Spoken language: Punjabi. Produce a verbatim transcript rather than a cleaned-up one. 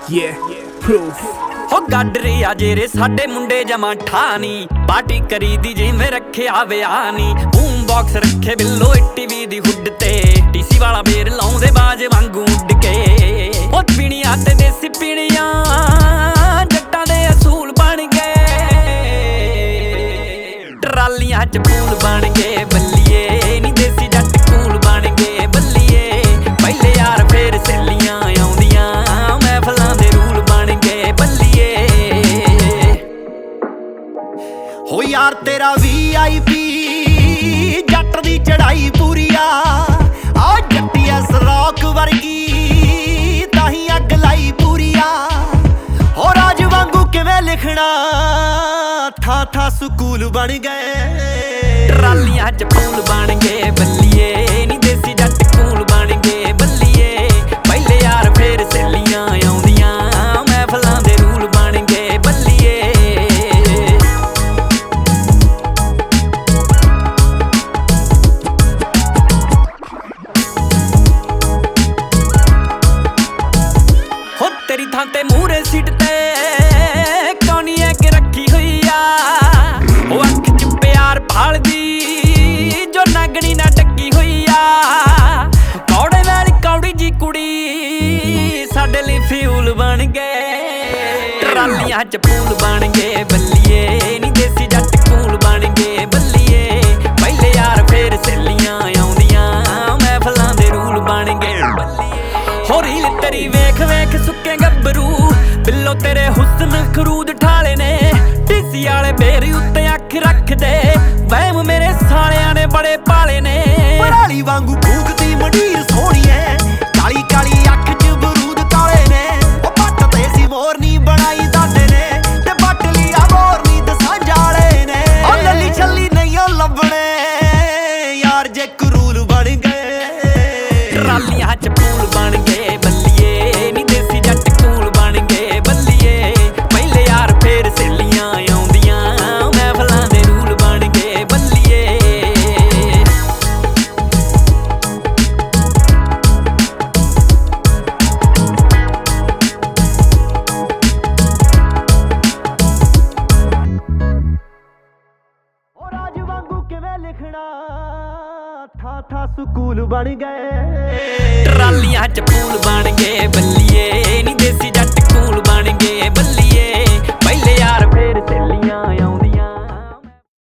Yeah, proof. ਹੋ ਗੱਡਰੇ ਆ ਜਿਹੜੇ ਸਾਡੇ ਮੁੰਡੇ ਜਮਾ ਠਾਨੀ ਪਾਰਟੀ ਕਰੀ ਦੀ ਜਿਵੇਂ ਰੱਖਿਆ ਵਿਆਹ ਨੀ ਬੂਮ ਬਾਕਸ ਰੱਖੇ ਬਿੱਲੋ ਟੀਵੀ ਦੀ ਹੁੱਡ ਤੇ ਟੀਸੀ ਵਾਲਾ ਬੇਰ ਲਾਉਂਦੇ ਬਾਜ ਵਾਂਗੂ ਉੱਡ ਕੇ ਉਹ ਪੀਣੀਆਂ ਤੇ ਦੇਸੀ ਪੀਣੀਆਂ ਜੱਟਾਂ ਦੇ ਅਸੂਲ ਬਣ ਗਏ ਟਰਾਲੀਆਂ ਚ ਪੂਲ ਬਣ ਗਏ ਬੱਲੀਏ ਨੀ ਦੇਸੀ ਜੱਟ ਕੂਲ ਬਣ ਗਏ ਬੱਲੀਏ ਪਹਿਲੇ ਯਾਰ ਫੇਰ ਸੇਲੀਆਂ ਆਉਂਦੀਆਂ ਮਹਿਫਲਾਂ ਦੇ ਰੂਲ ਬਣ ਗਏ ਬੱਲੀਏ ਹੋ ਯਾਰ ਤੇਰਾ ਵੀ ਆਈ ਪੀ ਜੱਟ ਦੀ ਚੜਾਈ ਪੂਰੀ ਆ ਆ ਜੱਟੀਆ ਸਰੋਕ ਵਰਗੀ ਤਾਹੀਂ ਅੱਗ ਲਾਈ ਪੂਰੀ ਆ ਹੋ ਰਾਜ ਵਾਂਗੂ ਕਿਵੇਂ ਲਿਖਣਾ ਥਾਂ ਥਾਂ ਸਕੂਲ ਬਣ ਗਏ ਟਰਾਲੀਆਂ ਚ ਪੂਲ ਬਣ ਗਏ ਬੱਲੀਏ ਨੀ ਦੇਸੀ ਜੱਟ ਕੂਲ ਬਣ ਗਏ ਬੱਲੀਏ ਪਹਿਲੇ ਯਾਰ ਫੇਰ ਸੇਲੀਆਂ ਆਉਂਦੀਆਂ ਮਹਿਫਲਾਂ ਦੇ ਰੂਲ ਬਣ ਗਏ ਬੱਲੀਏ ਹੋ ਤੇਰੀ ਥਾਂ ਤੇ ਮੂਹਰੇ ਸੀਟ ਤੇ ਕੌਣੀ ਐ ਕਿ ਰੱਖੀ ਹੋਈ ਆ ਉਹ ਅੱਖ ਚ ਪਿਆਰ ਭਾਲਦੀ ਜੋ ਨਾਗਣੀ ਨਾ ਟੱਕੀ ਹੋਈ ਆ ਕੌੜੇ ਨਾਲ ਕੌੜੀ ਜੀ ਕੁੜੀ ਸਾਡੇ ਲਈ ਫਿਊਲ ਬਣ ਗਏ ਟਰਾਲੀਆਂ ਚ ਪੂਲ ਬਣ ਗਏ ਬੱਲੀਏ ਨੀ ਦੇਸੀ ਜੱਟ ਕੂਲ ਬਣ ਗਏ ਬੱਲੀਏ ਪਹਿਲੇ ਯਾਰ ਫੇਰ ਸੇਲੀਆਂ ਆਉਂਦੀਆਂ ਮਹਿਫਲਾਂ ਦੇ ਰੂਲ ਬਣ ਗਏ ਬੱਲੀਏ ਹੋ ਰੀਲ ਤੇਰੀ ਵੇਖ ਵੇਖ ਸੁੱਕੇ ਗੱਭਰੂ ਬਿੱਲੋ ਤੇਰੇ ਹੁਸਨ ਖਰੂਦ ਠਾਲੇ ਨੇ ਟੀਸੀ ਵਾਲੇ ਬੇਰੀ ਉੱਤੇ ਅੱਖ ਰੱਖਦੇ ਵਹਿਮ ਮੇਰੇ ਸਾਲਿਆਂ ਨੇ ਬੜੇ ਪਾਲੇ ਨੇ ਪਰਾਲੀ ਵਾਂਗੂ ਭੂਕਦੀ ਮੰਡੀਰ ਸੋਹਣੀਏ ਕਾਲੀ ਕਾਲੀ ਅੱਖ ਚ ਬਰੂਦ ਕਾਲੇ ਨੇ ਉਹ ਪੱਟ ਤੇ ਸੀ ਮੋਰਨੀ ਬਣਾਈ ਦਾਦੇ ਨੇ ਤੇ ਬੱਟ ਲਿਆ ਮੋਰਨੀ ਦਸਾਂ ਜਾਲੇ ਨੇ ਉਹ ਲੱਲੀ ਛੱਲੀ ਨਹੀਂ ਉਹ ਲੱਭਣੇ ਯਾਰ ਜੇ ਕਰੂਲ ਬਣ ਗਏ ਟਰਾਲੀਆਂ ਚ ਪੂਲ ਬਣ ਗਏ ਬੱਲੀਏ ਨੀ ਦੇਸੀ ਜੱਟ ਕੂਲ ਬਣ ਗਏ ਬੱਲੀਏ ਪਹਿਲੇ ਯਾਰ ਫੇਰ ਸੇਲੀਆਂ ਆਉਂਦੀਆਂ ਮਹਿਫਲਾਂ ਦੇ ਰੂਲ ਬਣ ਗਏ ਬੱਲੀਏ ਉਹ ਰਾਜ ਵਾਂਗੂ ਕਿਵੇਂ ਲਿਖਣਾ ਥਾਂ ਥਾਂ ਸਕੂਲ ਬਣ ਗਏ ਟਰਾਲੀਆਂ ਚ ਪੂਲ ਬਣ ਗਏ ਬੱਲੀਏ ਨੀ ਦੇਸੀ ਜੱਟ ਕੂਲ ਬਣ ਗਏ ਬੱਲੀਏ